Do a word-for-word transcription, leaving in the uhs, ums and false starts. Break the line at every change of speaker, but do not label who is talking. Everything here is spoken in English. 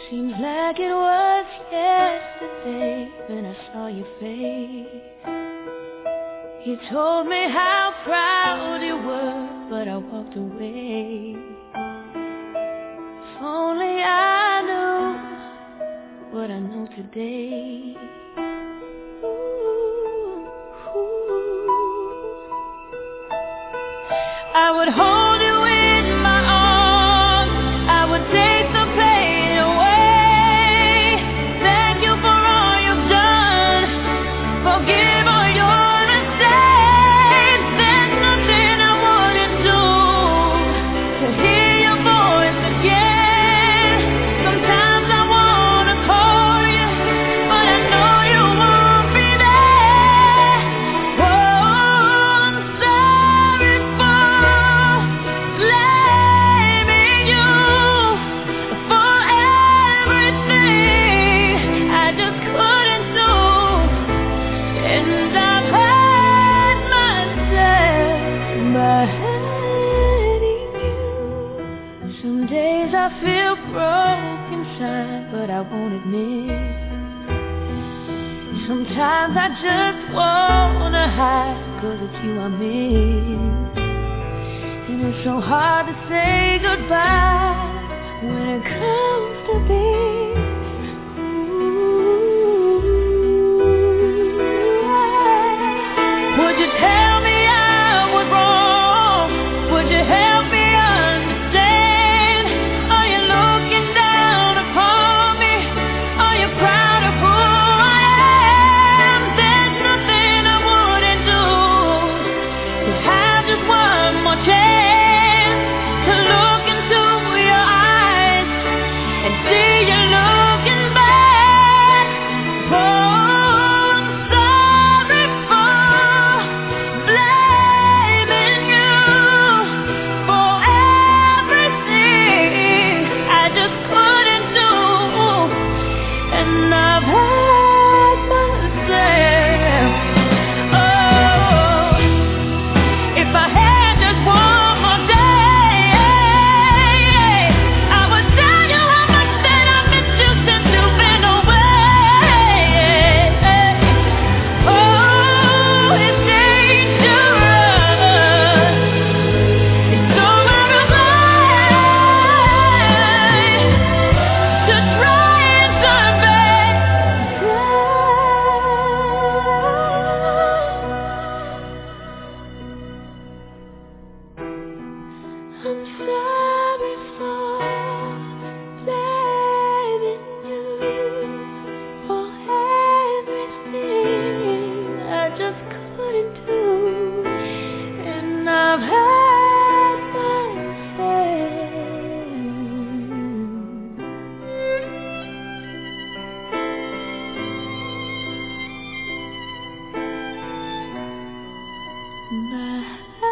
Seems like it was yesterday when I saw your face. You told me how proud you were, but I walked away. If only I knew what I know today. Ooh, ooh. I would hold you in my arms, I would take the pain away. Thank you for all you've done, forgive all your mistakes. There's nothing I wouldn't do to hear your voice again. Sometimes I wanna call you, but I know you won't be there. Oh, I'm sorry for blaming you for everything I just couldn't do. And I've hurt myself by hurting you. Some days I feel broke inside, but I won't admit. Sometimes I just wanna hide, 'cause it's you I miss. And it's so hard to say goodbye when it comes to this. Ooh. Would you tell me I was wrong? Would you help me understand? Are you looking down upon me? Are you proud of who I am? There's nothing I wouldn't do to have just one more chance to look into your eyes and see you looking back. Oh, I'm sorry for blaming you for everything I just couldn't do. And I've hurt myself. Oh, if I had just one more day, I would tell you how much that I miss you since you've been away. Oh, it's dangerous. It's so out of line to try and turn back I'm sorry for blaming you for everything I just couldn't do. And I've hurt myself by